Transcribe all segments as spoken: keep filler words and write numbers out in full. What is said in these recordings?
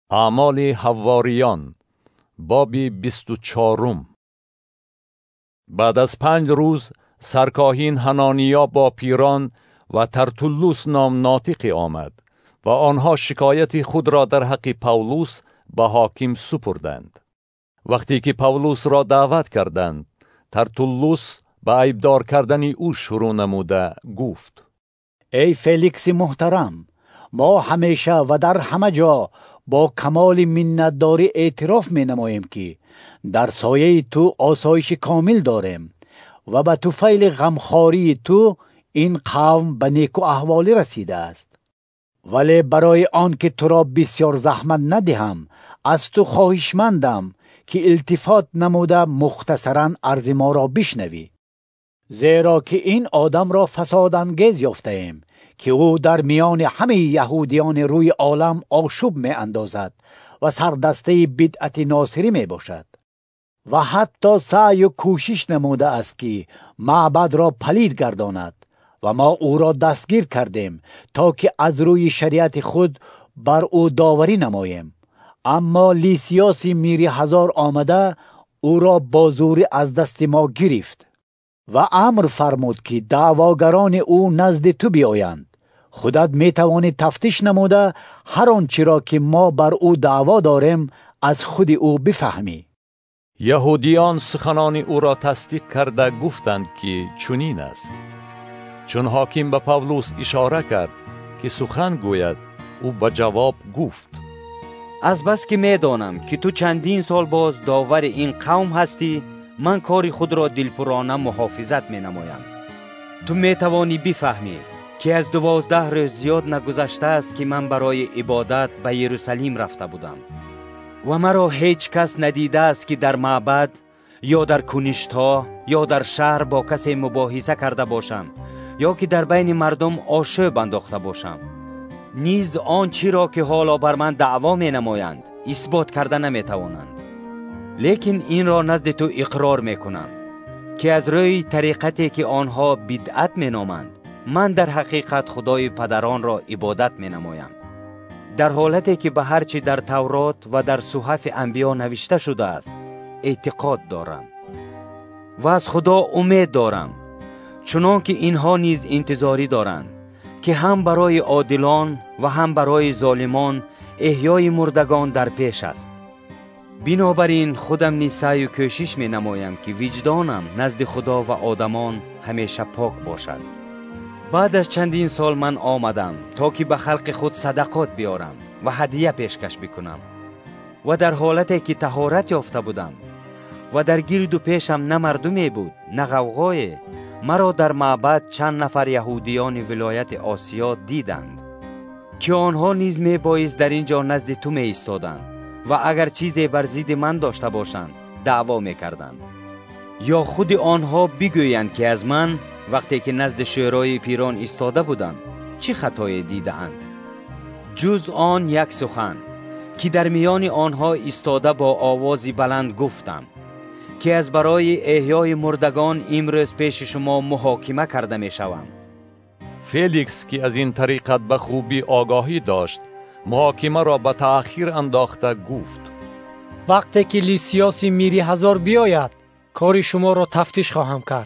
اعمال حواریان باب بیست و چهارم. بعد از پنج روز سرکاهین حنانیا با پیران و ترتولوس نام ناطقی آمد و آنها شکایت خود را در حق پاولوس به حاکم سپردند. وقتی که پاولوس را دعوت کردند، ترتولوس به عیبدار کردن او شروع نموده گفت: ای فلیکس محترم، ما همیشه و در همه جا با کمال منتداری اعتراف می نماییم که در سایه تو آسایش کامل داریم و به طفیل غمخواری تو این قوم به نیک و احوالی رسیده است. ولی برای آن که تو را بسیار زحمت ندهم، از تو خواهشمندم که التفات نموده مختصرا عرض ما را بشنوی، زیرا که این آدم را فساد انگیز یافته ایم که او در میان همه یهودیان روی عالم آشوب می اندازد و سردسته بدعت ناصری می باشد و حتی سعی و کوشش نموده است که معبد را پلید گرداند و ما او را دستگیر کردیم تا که از روی شریعت خود بر او داوری نماییم. اما لیسیاس میری هزار آمده او را با زور از دست ما گرفت و امر فرمود که دعواگران او نزد تو بیایند. خودت می توانی تفتیش نموده هر آنچه را که ما بر او دعوا داریم از خود او بفهمی. یهودیان سخنان او را تصدیق کرده گفتند که چنین است. چون حاکم به پاولوس اشاره کرد که سخن گوید، او به جواب گفت: از بس که می دانم که تو چندین سال باز داور این قوم هستی، من کار خود را دلپرانه محافظت می نمایم. تو می توانی بفهمی که از دوازده روز زیاد نگذشته است که من برای عبادت به یروشلیم رفته بودم و مرا هیچ کس ندیده است که در معبد یا در کنشت‌ها یا در شهر با کسی مباحثه کرده باشم یا که در بین مردم آشوب انداخته باشم. نیز آنچه را که حالا بر من دعوا می نمایند اثبات کرده نمی توانند. لیکن این را نزد تو اقرار می کنم که از روی طریقتی که آنها بدعت می نامند، من در حقیقت خدای پدران را عبادت می نمایم، در حالتی که به هرچی در تورات و در صحف انبیا نوشته شده است اعتقاد دارم و از خدا امید دارم، چنان که اینها نیز انتظاری دارند که هم برای عادلان و هم برای ظالمان احیای مردگان در پیش است. بنابراین خودم نیز سعی و کوشش می نمایم که وجدانم نزد خدا و آدمان همیشه پاک باشد. بعد از چندین سال من آمدم تا که به خلق خود صدقات بیارم و هدیه پیشکش بکنم و در حالتی که طهارت یافته بودم و در گرد و پیشم نه مردمی بود نه غوغای، مرا در معبد چند نفر یهودیان ولایت آسیا دیدند که آنها نیز می بایست در اینجا نزد تو می ایستادند و اگر چیزی بر ضد من داشته باشند دعوا می کردند، یا خود آنها بگویند که از من وقتی که نزد شورای پیران ایستاده بودم چه خطایی دیدند. جز آن یک سخن که در میان آنها ایستاده با آوازی بلند گفتم که از برای احیای مردگان امروز پیش شما محاکمه کرده می شوم. فلیکس که از این طریقت به خوبی آگاهی داشت، محاکمه را به تأخیر انداخته گفت: وقتی که لیسیاس میری هزار بیاید کار شما را تفتیش خواهم کرد.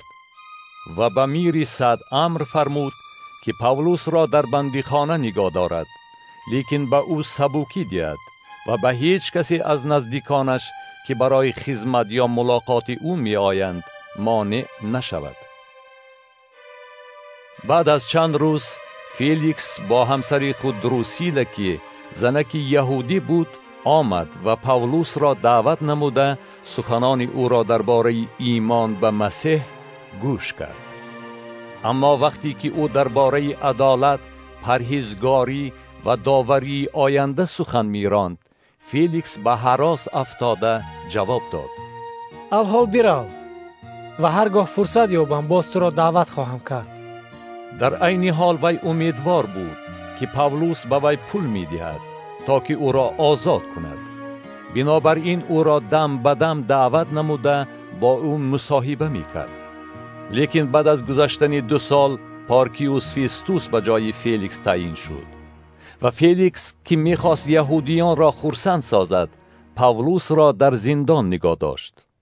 و به میری صد امر فرمود که پاولوس را در بندیخانه نگاه دارد، لیکن به او سبوکی دید و به هیچ کسی از نزدیکانش که برای خدمت یا ملاقات او می آیند مانع نشود. بعد از چند روز فیلیکس با همسری خود دروسیله که زنکی یهودی بود آمد و پاولوس را دعوت نموده سخنان او را درباره ایمان به مسیح گوش کرد. اما وقتی که او درباره عدالت، پرهیزگاری و داوری آینده سخن می‌راند، فیلیکس به هراس افتاده جواب داد: الحال برو و هرگاه فرصت یابم باز تو را دعوت خواهم کرد. در عین حال وی امیدوار بود که پاولوس به وی پول می‌دهد تا که او را آزاد کند. بنابراین او را دم به دم دعوت نموده با او مصاحبه می‌کرد. لیکن بعد از گذشتن دو سال پارکیوس فیستوس به جای فیلیکس تعیین شد و فیلیکس که میخواست یهودیان را خرسند سازد، پاولوس را در زندان نگاه داشت.